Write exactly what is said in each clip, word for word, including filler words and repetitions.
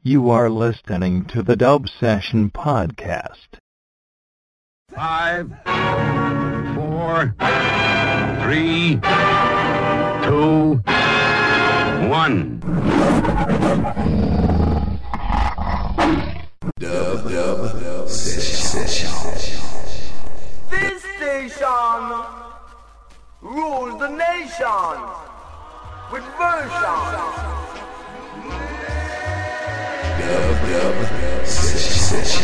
You are listening to the Dub Session Podcast. Five, four, three, two, one. Dub, dub, dub, session. This station rules the nation with version. Dub, dub, dub, session.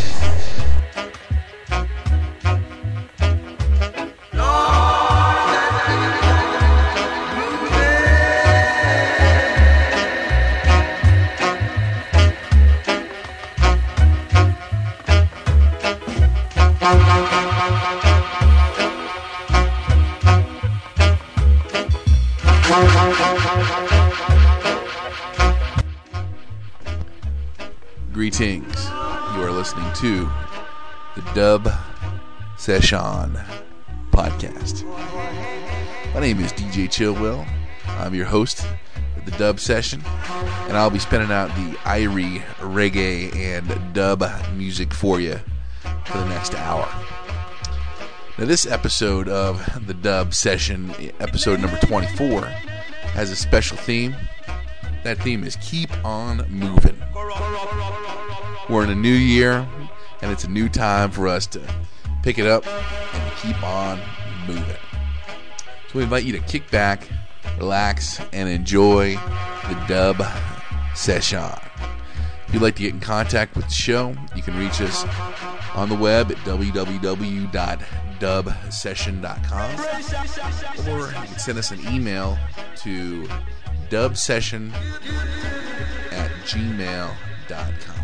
Greetings. You are listening to the Dub Session Podcast. My name is D J Chillwell. I'm your host of the Dub Session, and I'll be spinning out the Irie, reggae, and dub music for you for the next hour. Now, this episode of the Dub Session, episode number twenty-four, has a special theme. That theme is Keep On Moving. We're in a new year, and it's a new time for us to pick it up and keep on moving. So we invite you to kick back, relax, and enjoy the Dub Session. If you'd like to get in contact with the show, you can reach us on the web at w w w dot dub session dot com, or you can send us an email to dubsession at gmail dot com.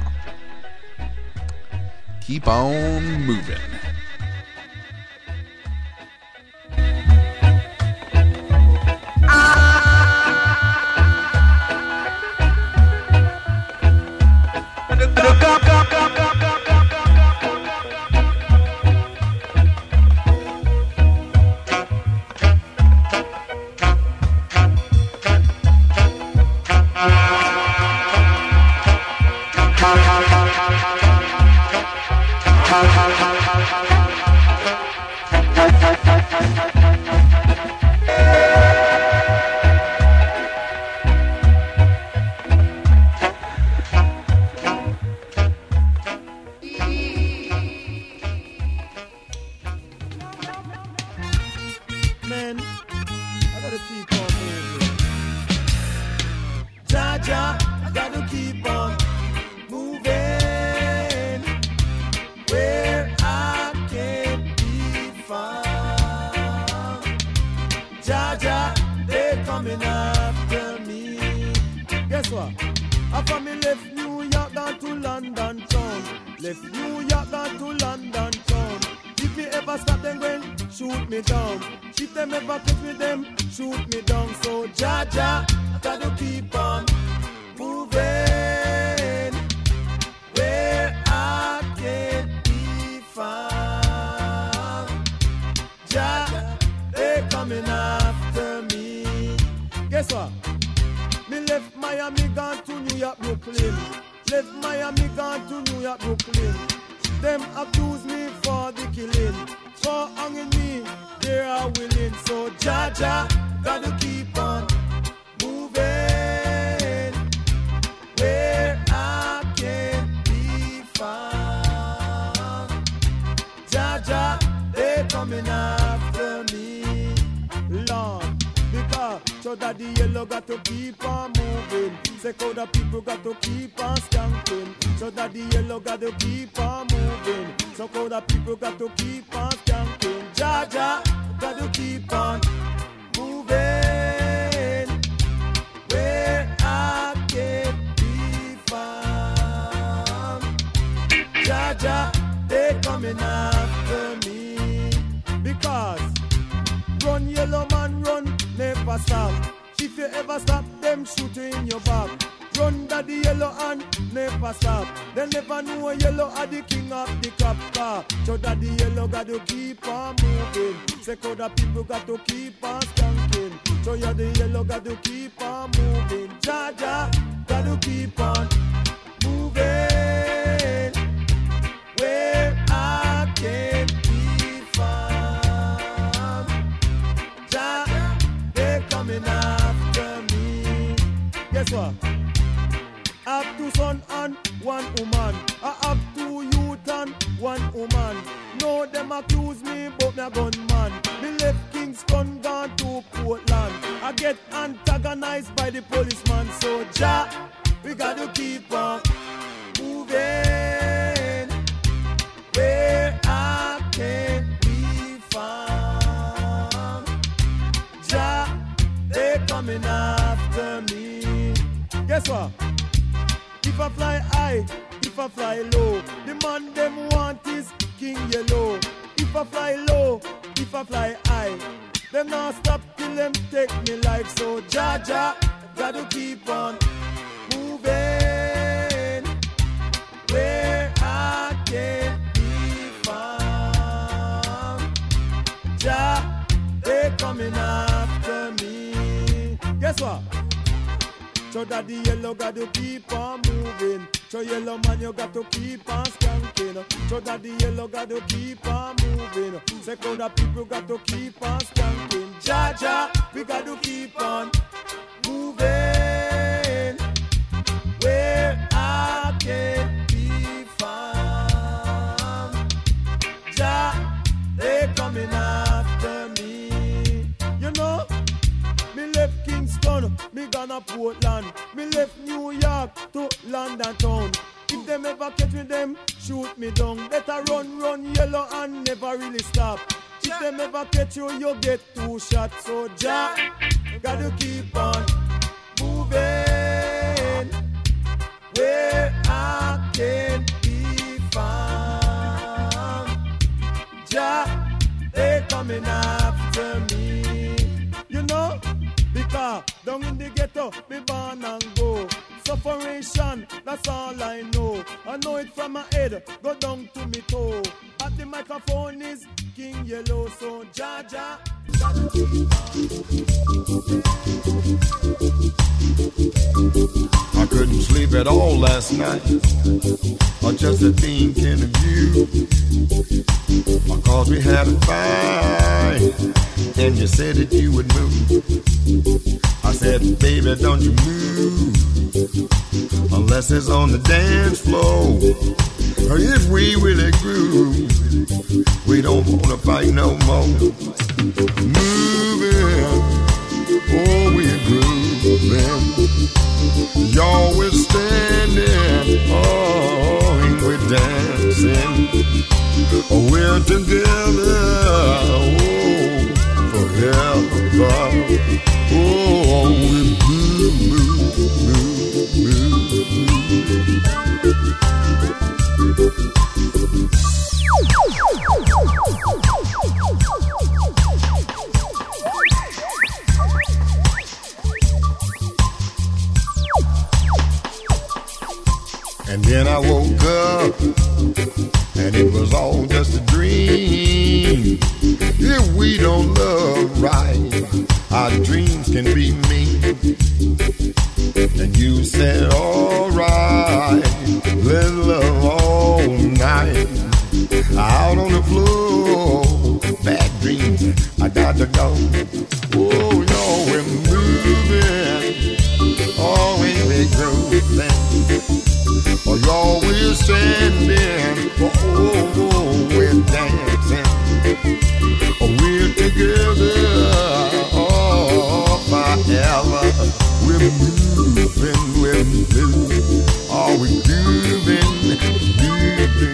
Keep on moving. People got to keep on skanking. So you're the yellow, got to keep on moving. Jaja, got to keep on can't lose me, but me a gunman. Me left Kingston, gone to Portland. I get antagonized by the policeman. So ja, we gotta keep on moving where I can't be found. Ja, they coming after me. Guess what? If I fly high, if I fly low, the man them want is King Yellow. If I fly low, if I fly high, them not stop till them take me life. So ja ja, gotta keep on moving where I can't be found. Ja, they coming after me. Guess what? So that the yellow got to keep on moving. So yellow man, you got to keep on skanking. So that the yellow got to keep on moving. Second the people got to keep on skanking. Ja ja, we got to keep on moving where I can't be found. Ja, they coming after me. You know, me left Kingston, me gonna Portland. Me left New York to London town. If them ever catch me, them shoot me down. Better run, run yellow and never really stop. If them ever catch you, you get two shots. So ja, gotta keep on moving where I can't be found. Ja, they coming after me. You know, because down in the ghetto, me born and go. Sufferation, that's all I know. I know it from my head, go down to me toe. At the microphone is King Yellow, so ja ja. I couldn't sleep at all last night, or just a thinking of you. Because we had a fight, and you said that you would move. I said, baby, don't you move, unless it's on the dance floor. Or if we really groove, we don't wanna fight no more. Moving, oh, we're grooving. Y'all we're standing, oh, and we're dancing. Oh, we're together, oh, forever. Oh, we move, move, move, move, And then I woke up, and it was all just a dream. If we don't love right, our dreams can be mean. And you said, all right, let's love all night. Out on the floor, bad dreams, I got to go. Oh, y'all, we're moving, always we're grooving. Oh, y'all, we're standing, oh, oh, oh, we're dancing. Oh, we're together, oh, forever. We're moving, we're moving. Oh, we're grooving, moving,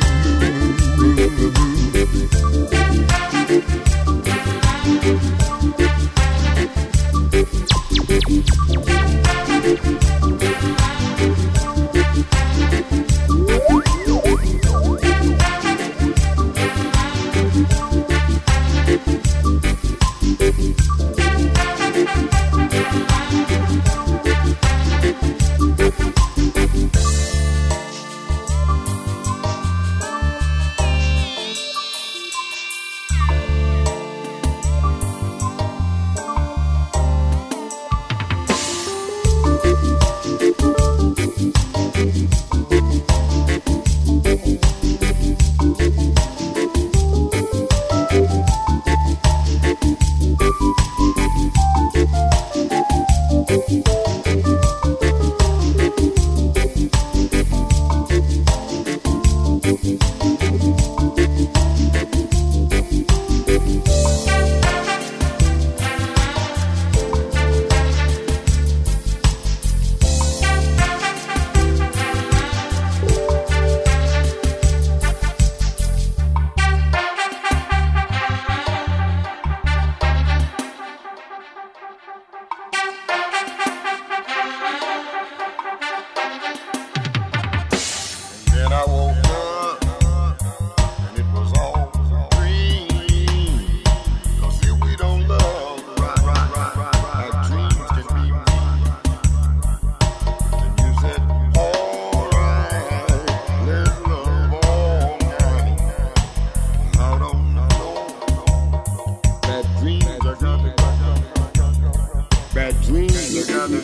moving, moving.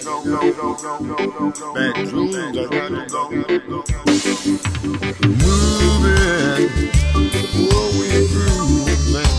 Back rooms I gotta go. Moving, oh we grooving.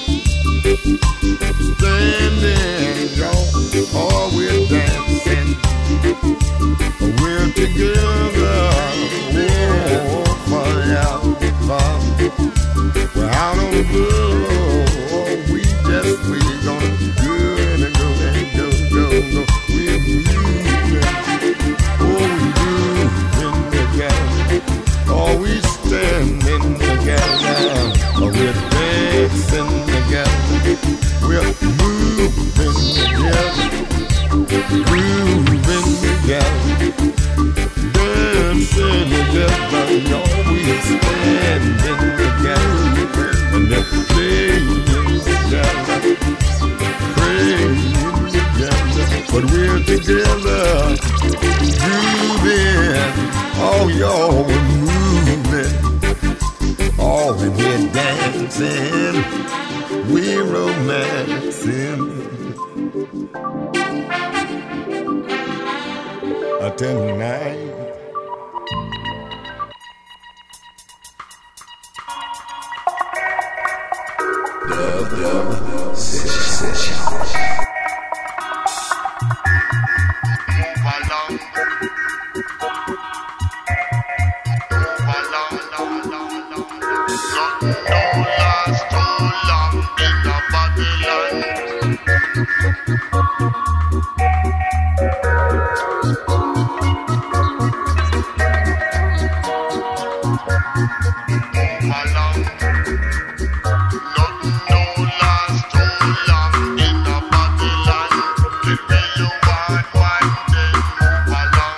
Standing, y'all, oh we're dancing. We're together, oh forever. We're out on the road, oh we just we gonna do it and go and go go go. We're moving, oh we moving together. Oh we standing together, oh we're dancing together. We're moving together, moving together, dancing together. Oh we're standing together, and they're playing together, praying together, but we're together, moving. Oh y'all, we're moving. Oh, and we're dancing, we're romancing. Uh, tonight. Dub Dub Session. Move along. Move along. Nothing don't last too long in the Babylon. Move along. Nothing don't last too long in the Babylon. Give me you one, one day. Move along.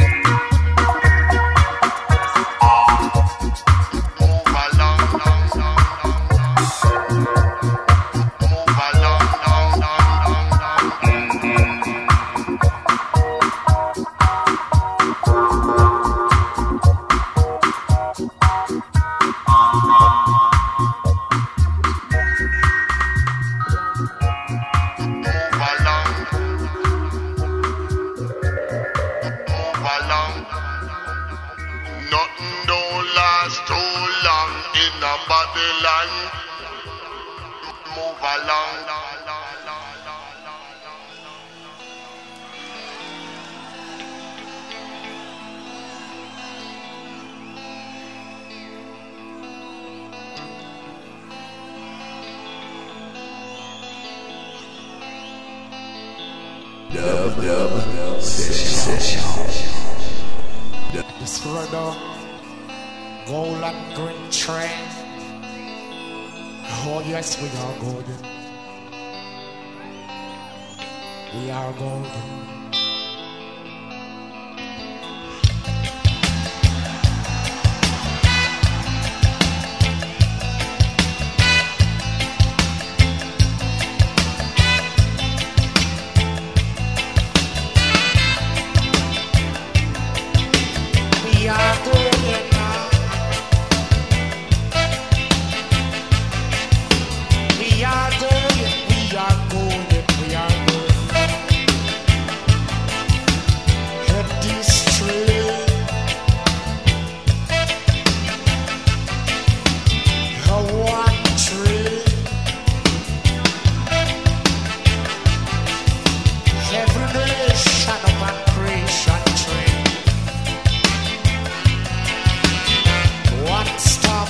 long, long, long. Nothing don't last too long in a Babylon. Move along. Dub, dub, session. This brother, gold and green train. Oh yes, we are golden. We are golden. We are golden now. We are golden, we are golden, we are golden. Head this train. A one train. Every nation of a creation train. One stop.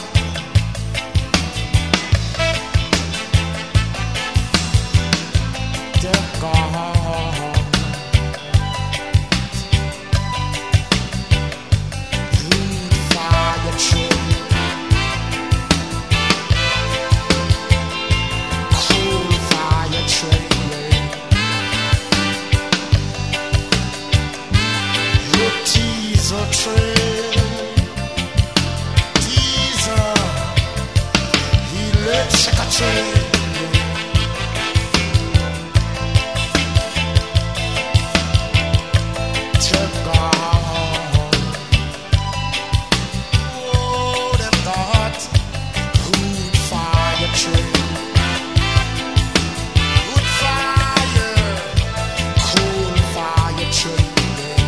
The God. Lead fire train. Cool fire train. The teaser train. Teaser. Electric train. To God. Oh, them God. Good fire train. Good fire. Cool fire train.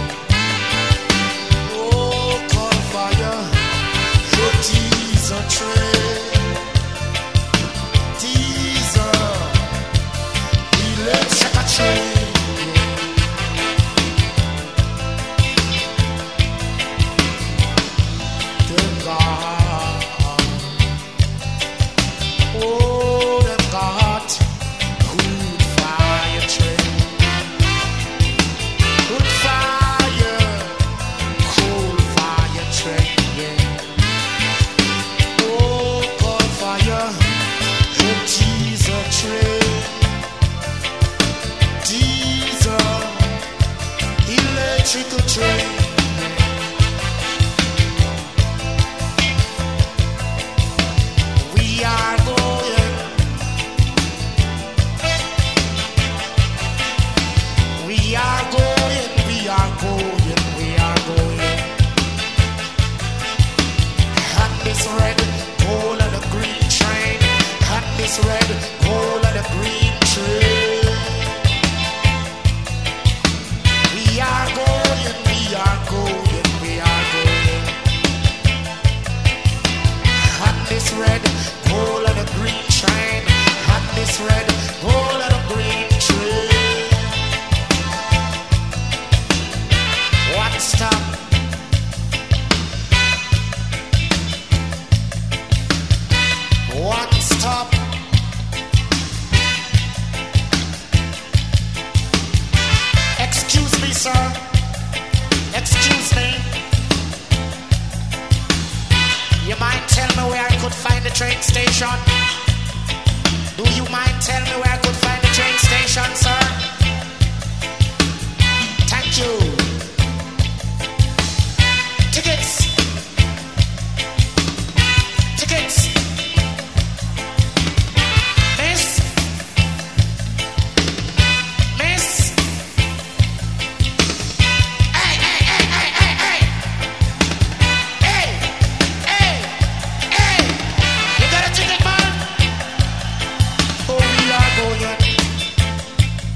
Oh, cold fire. Your teaser train. Teaser. Electric train. Them God. Oh, them God. Good fire train. Good fire. Cool fire train. Yeah. Oh, cold fire. The teaser train. Teaser. Electrical train. We are going. We are going. We are going. We are going. On this red, gold and the green train. On this red, gold and the green train. We are going. We are going. We are going. On this red, gold and the green train. On this red, gold and the green train. One stop. One stop. Excuse me, sir. Excuse me. You mind tell me where I could find the train station? Do you mind tell me where I could find the train station, sir? Thank you. Tickets. Tickets. Miss. Miss. Hey, hey, hey, hey, hey, hey. Hey, hey, hey. You got a ticket, man? Oh, we are going.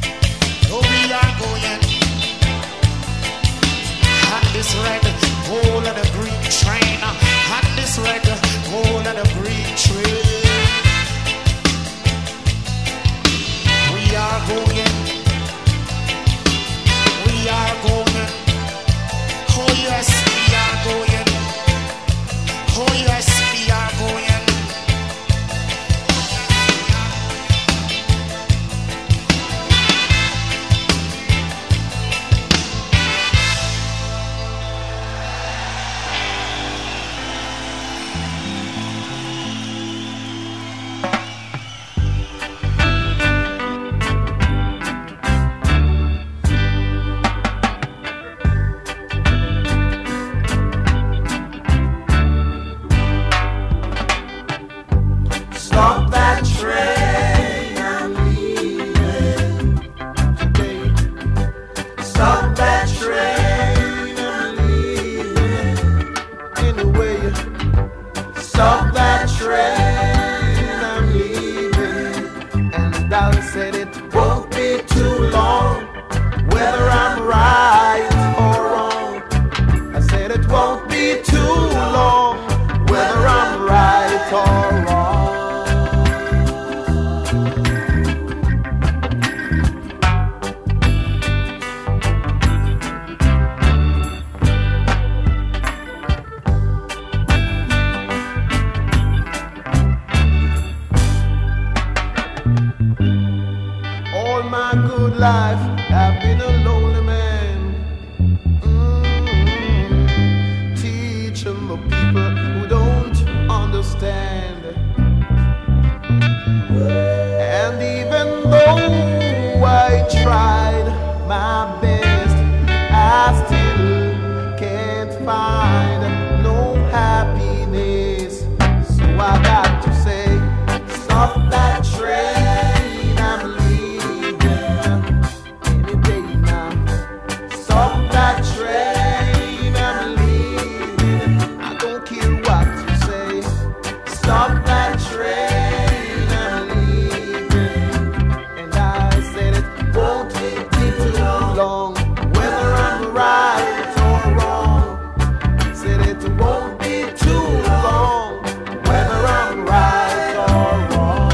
Stop that train, I'm leaving. And I said it won't be too long, whether I'm right or wrong. I said it won't be too long, whether I'm right or wrong. All my good life I've been a lonely man, mm-hmm. Teaching the people who don't understand. And even though I tried my best, I still can't find no happiness. So I got to say, stop that train, I'm leaving any day now. Stop that train, I'm leaving. I don't care what you say. Stop that train, I'm leaving. And I said it won't take too long, whether I'm right or wrong. Said it won't be too long, whether I'm right or wrong.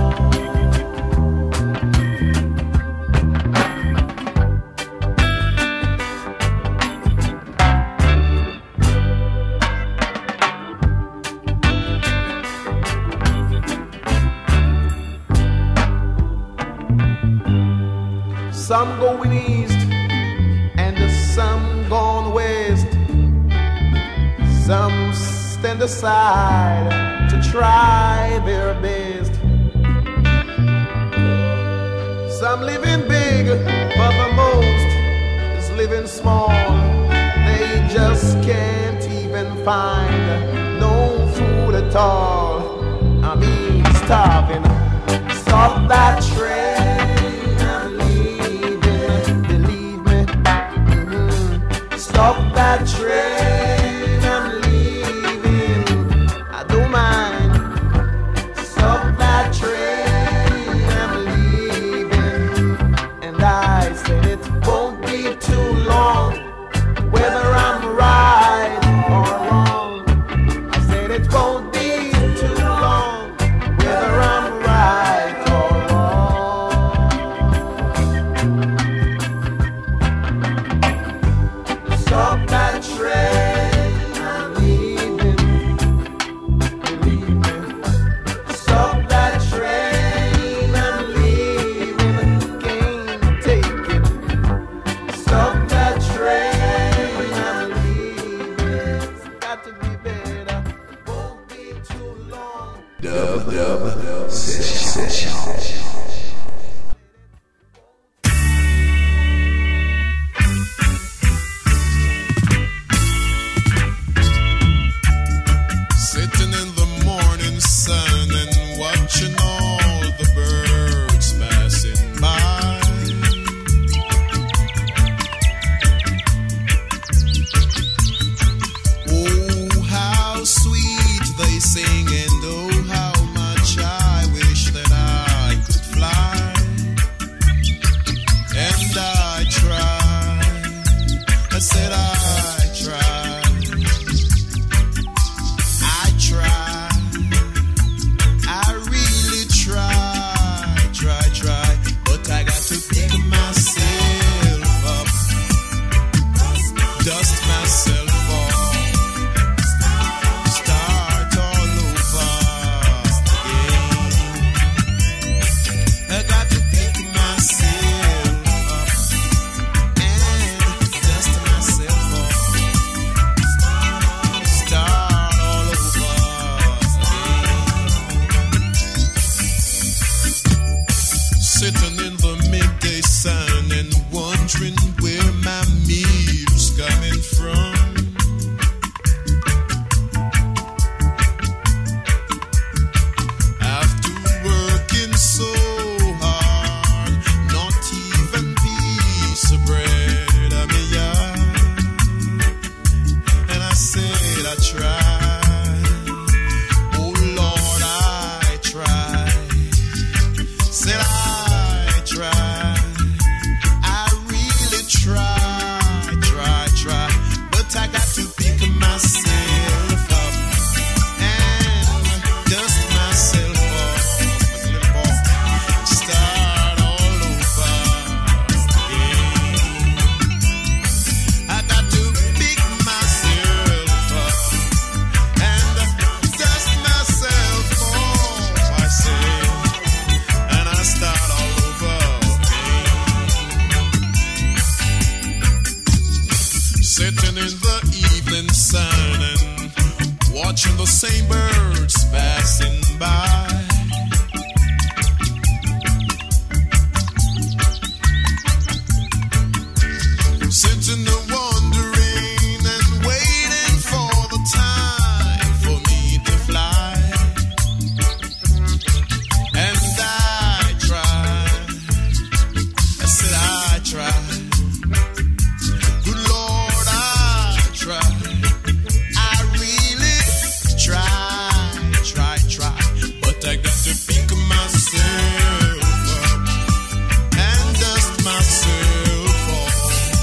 Some going east and some gone west. Some stand aside to try their best. Some living big, but the most is living small. They just can't even find no food at all. I mean, starving. Stop that train, I'm leaving. Believe me. Mm-hmm. Stop that train, I'm leaving. I don't mind. Stop that train, I'm leaving. And I said it won't be too long, whether I'm right or wrong. I said it won't be too long, whether I'm right or wrong. Stop that train, I'm leaving. Believe me. Stop that train, I'm leaving. Can't take it. Stop that train, I'm leaving. It's got to be better. Won't be too long. Dub Dub Session. Sitting in the morning sun and watching all the birds passing by. Oh, how sweet they sing, and oh, how much I wish that I could watching the same birds passing by. Sitting there wondering and waiting for the time for me to fly. And I tried, I said I tried. Good Lord, I tried. I really tried, tried, tried. But I got to pick myself up and dust myself off.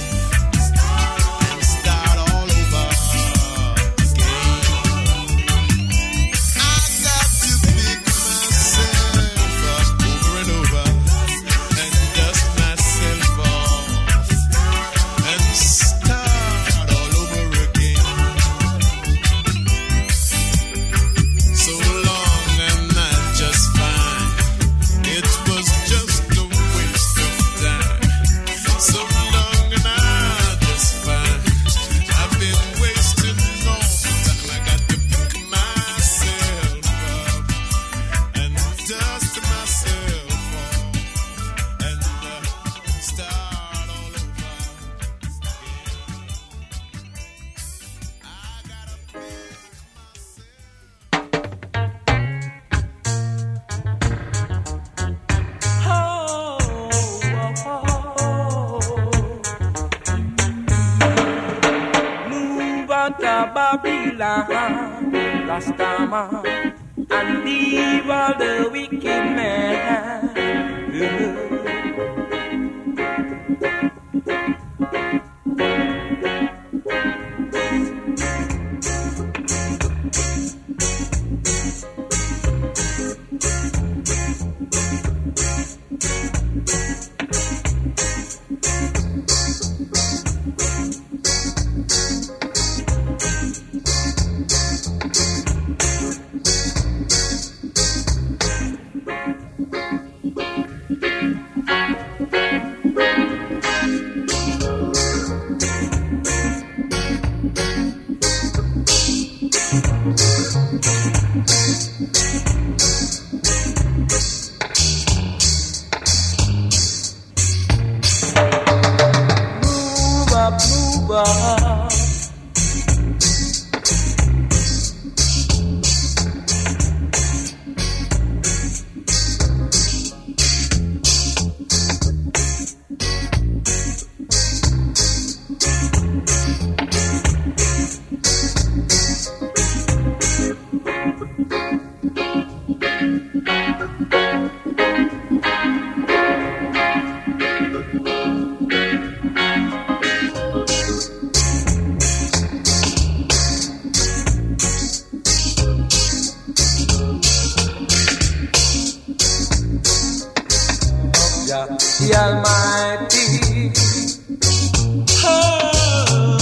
Babylon, Rastaman, and leave all the wicked men. The Almighty. Oh,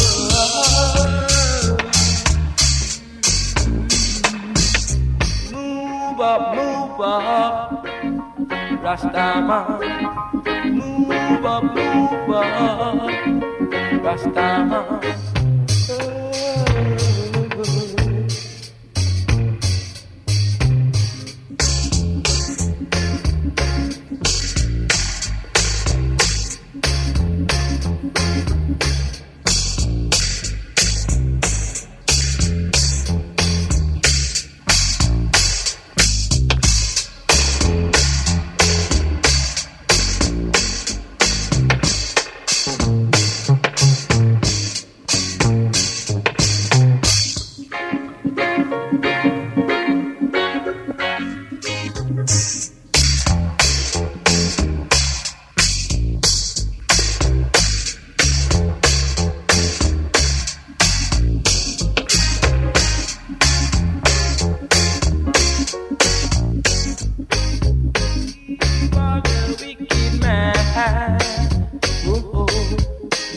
move up, move up, Rastaman. Move up, move up, Rastaman.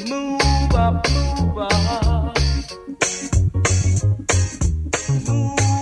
Move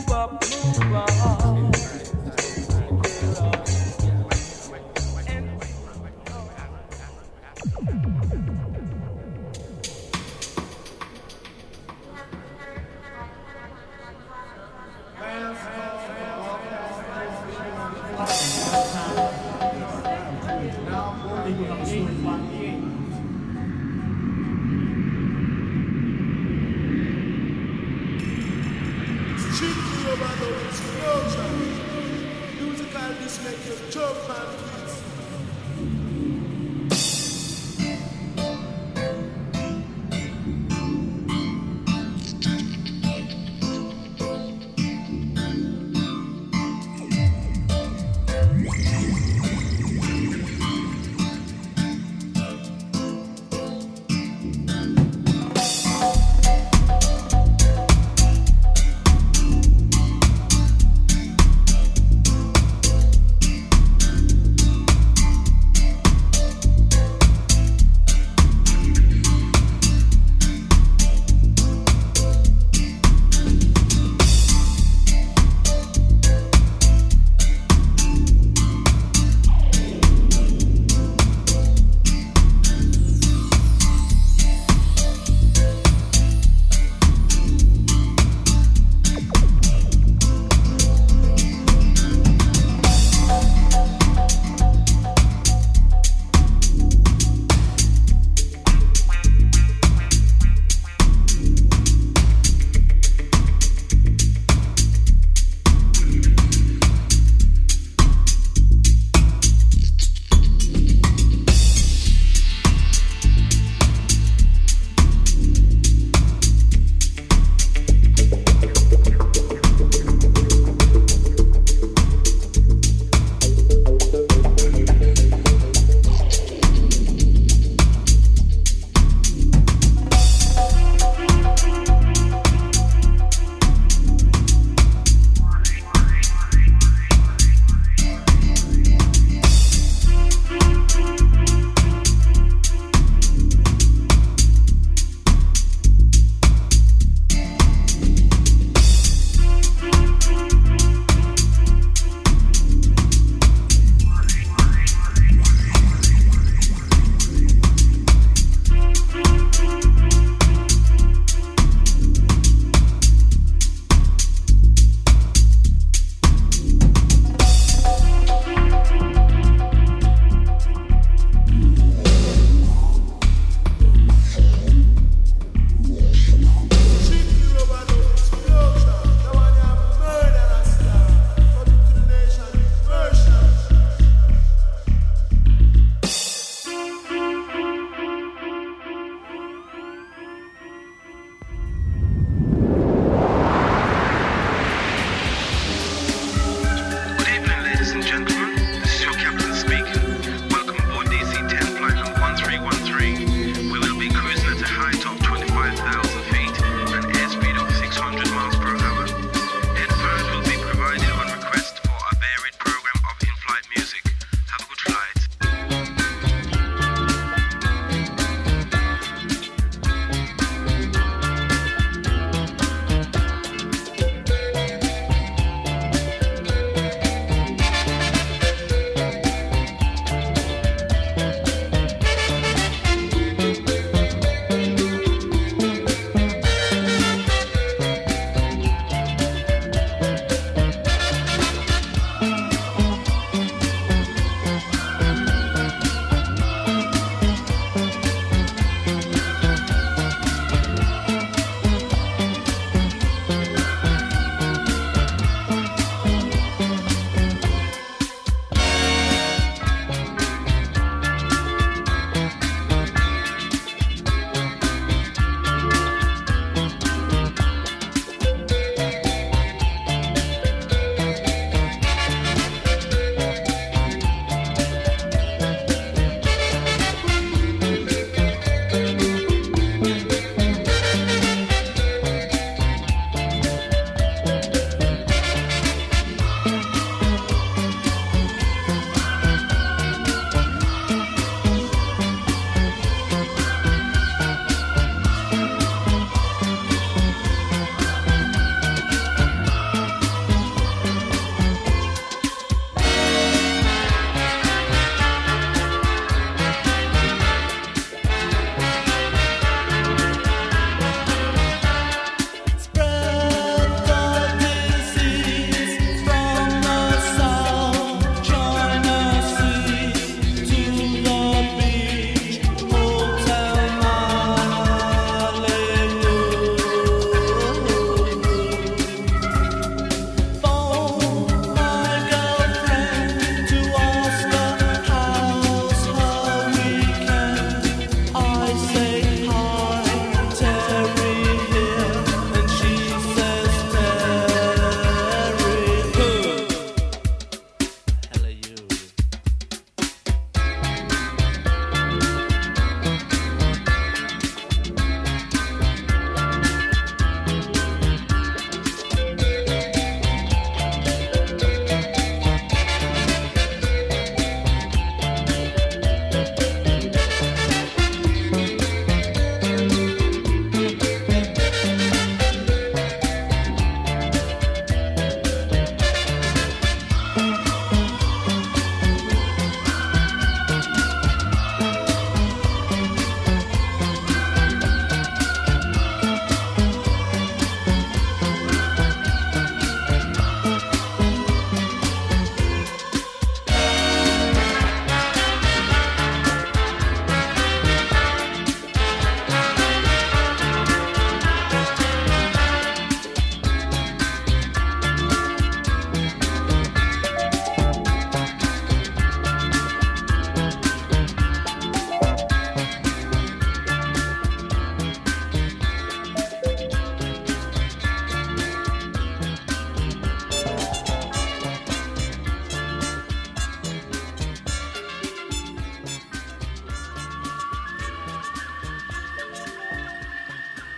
Chicky overdub explosion. Musical this make you jump and twist.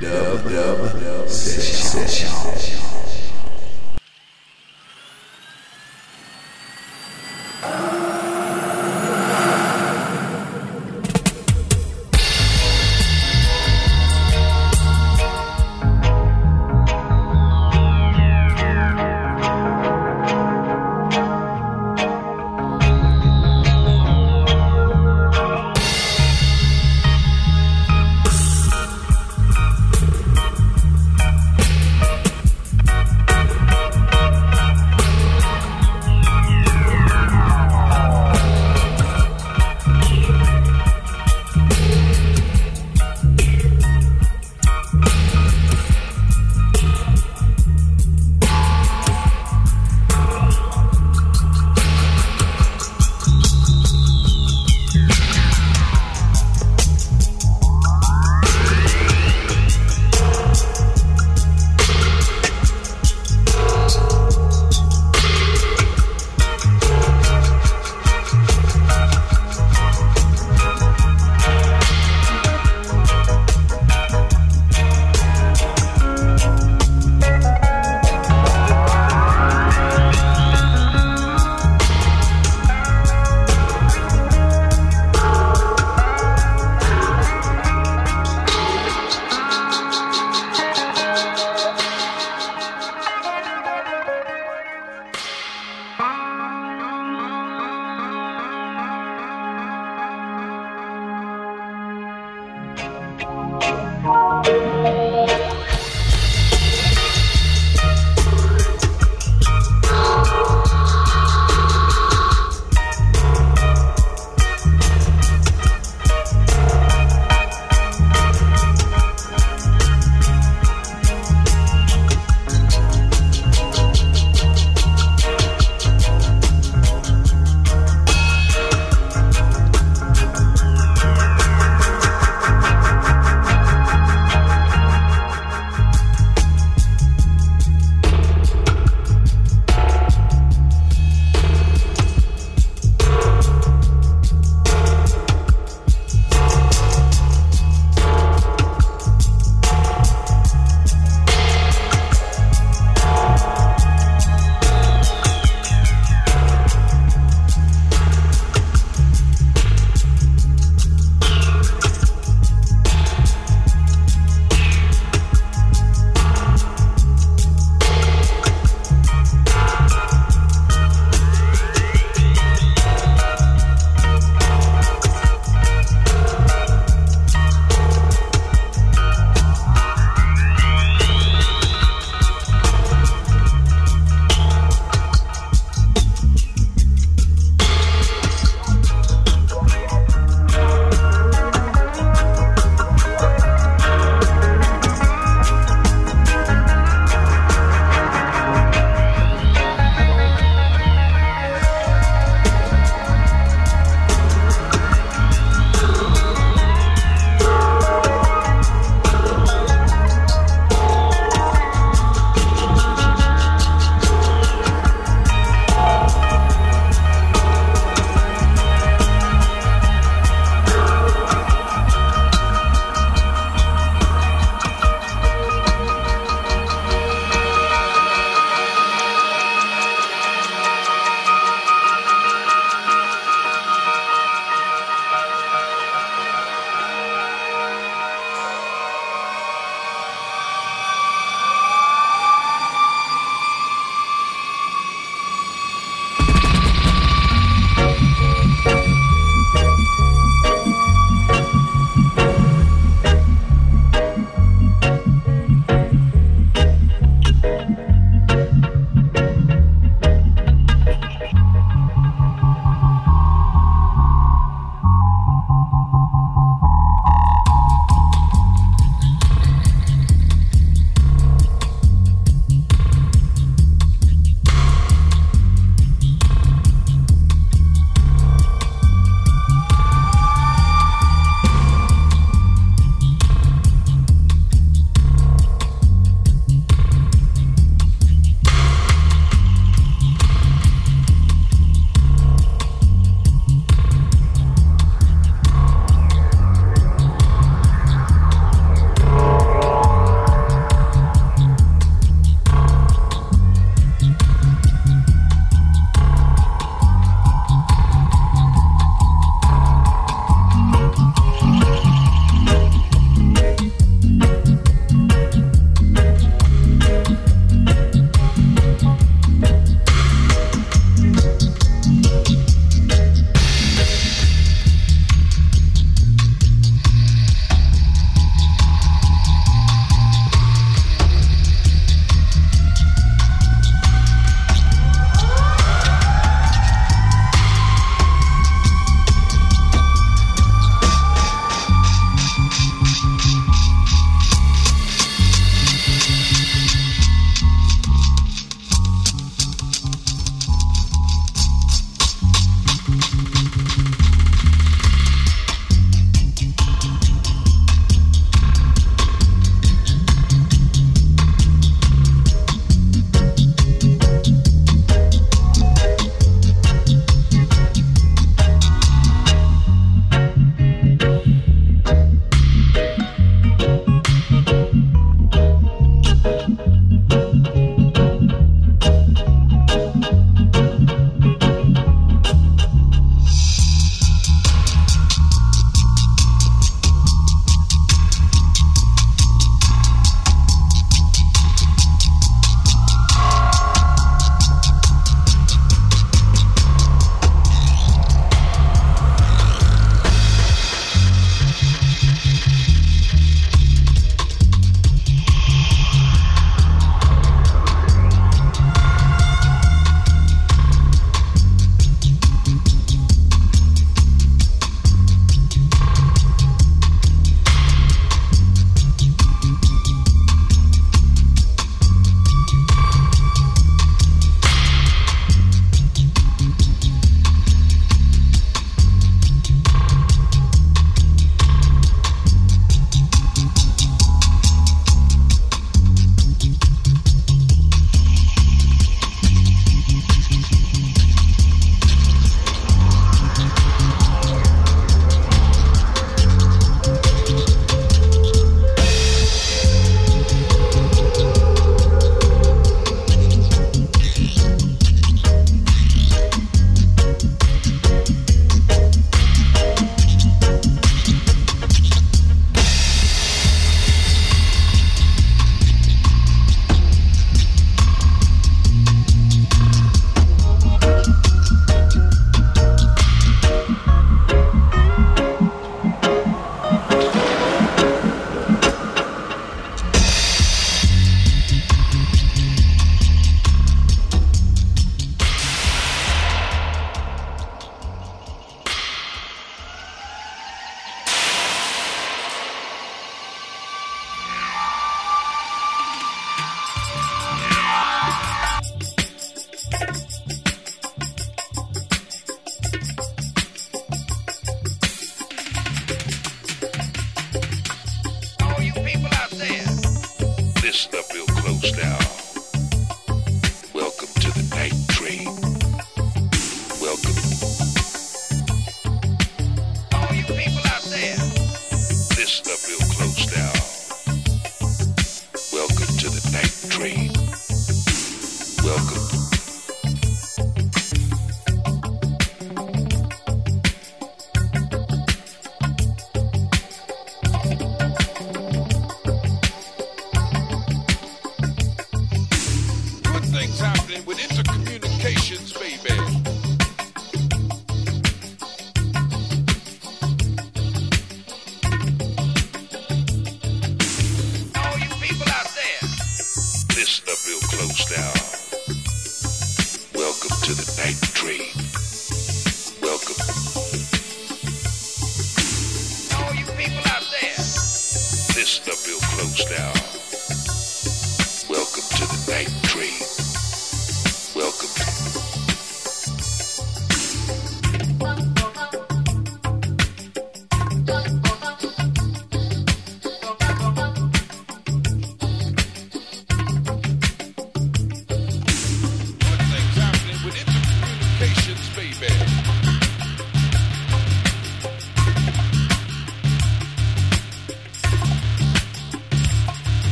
Dub Dub Session.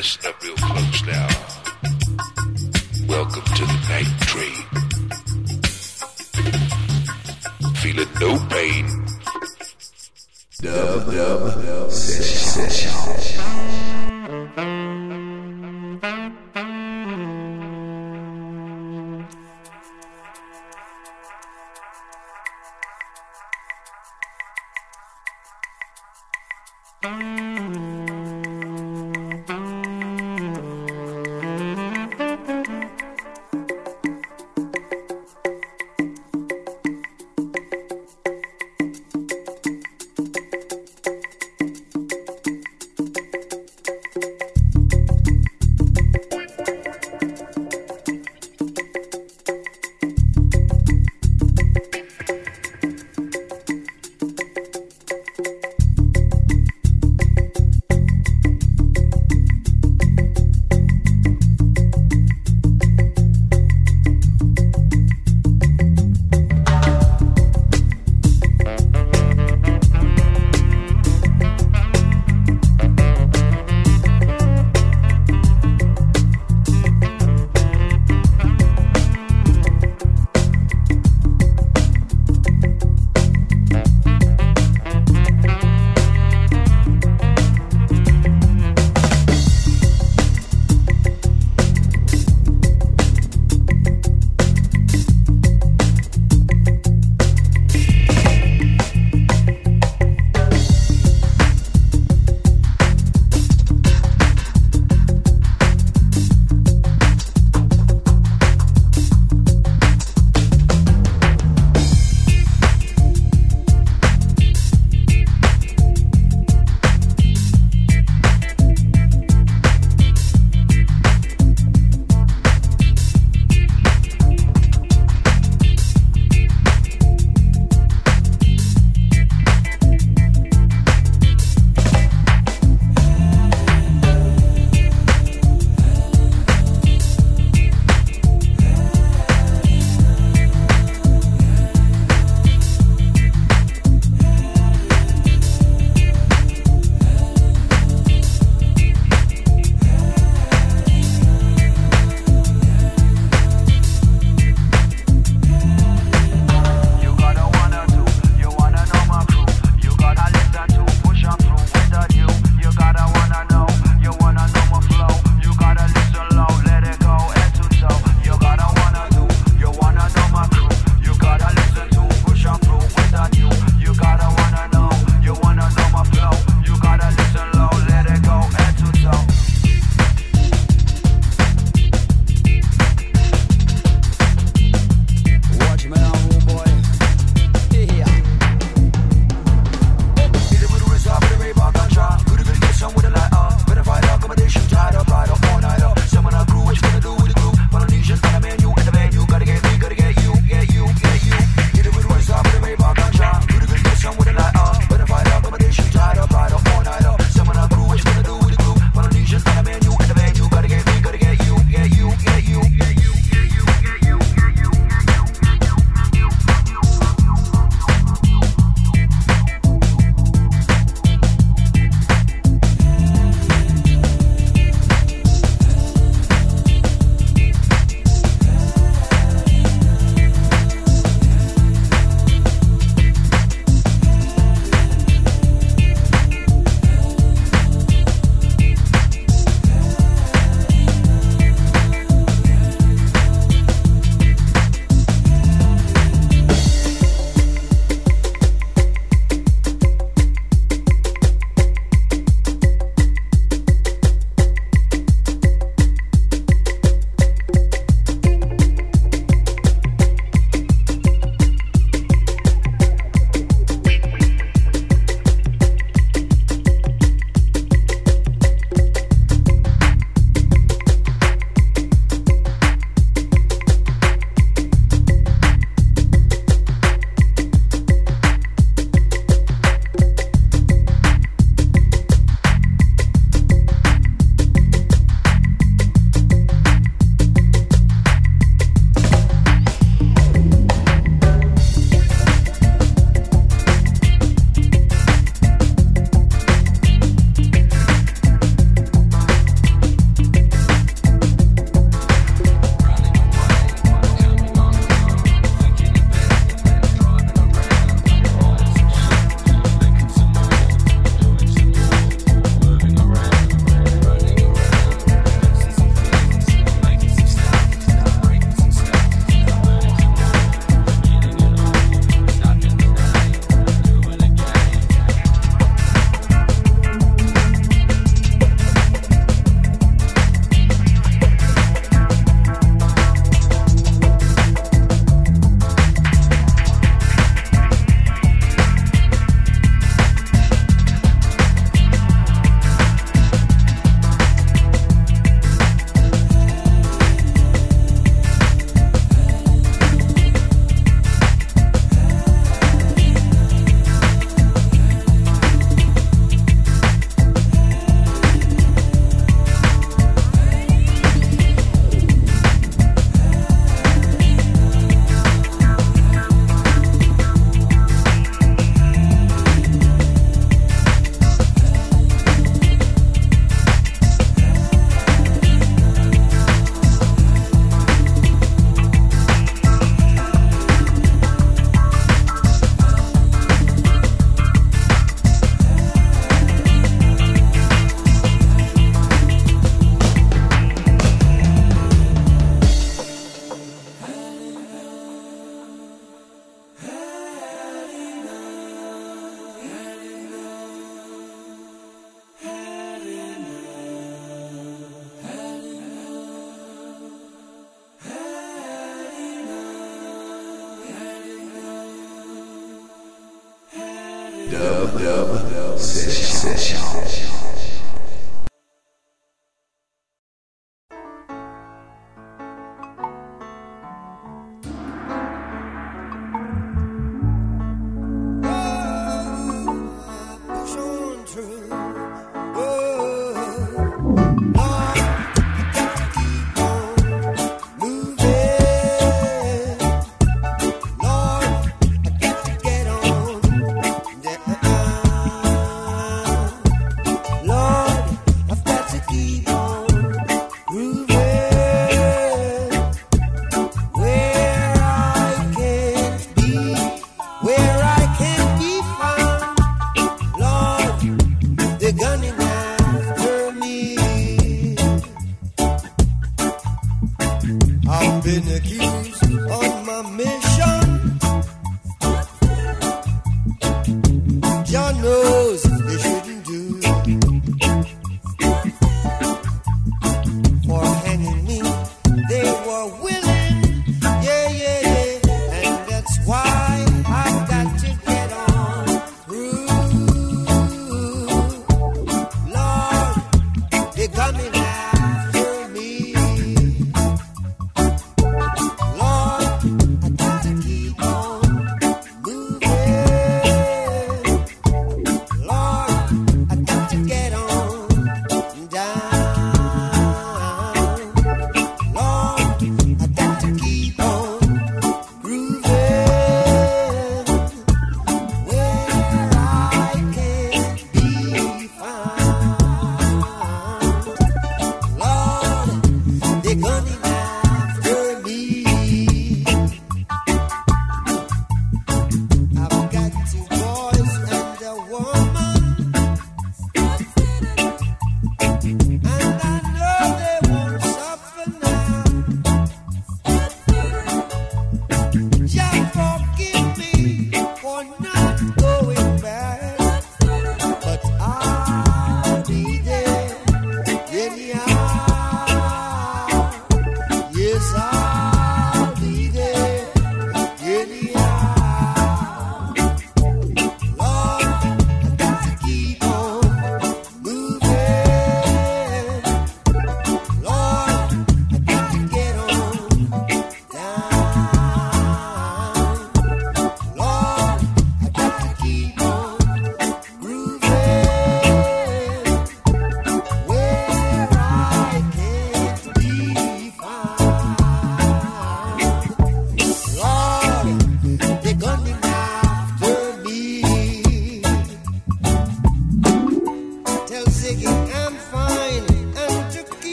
listen up real close now. Welcome to the night train. Feeling no pain. Dub, dub, dub, session. Dub Session.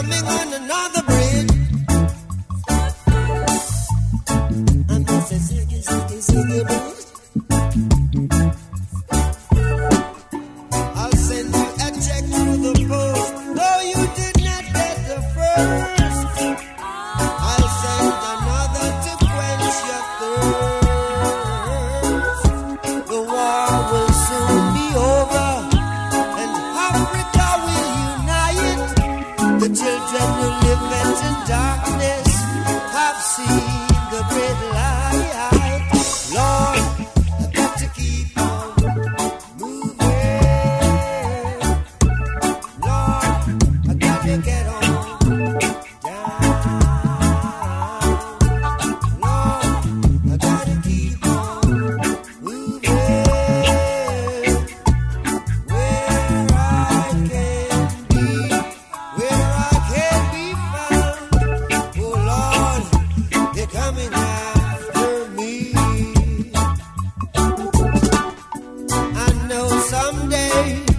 Another bridge. And I say, see the great light. Lord, I've got to keep on moving. Lord, I've got to get on down. Lord, I've got to keep on moving. Where I can be, where I can be found. Oh Lord, they're coming after me. I know someday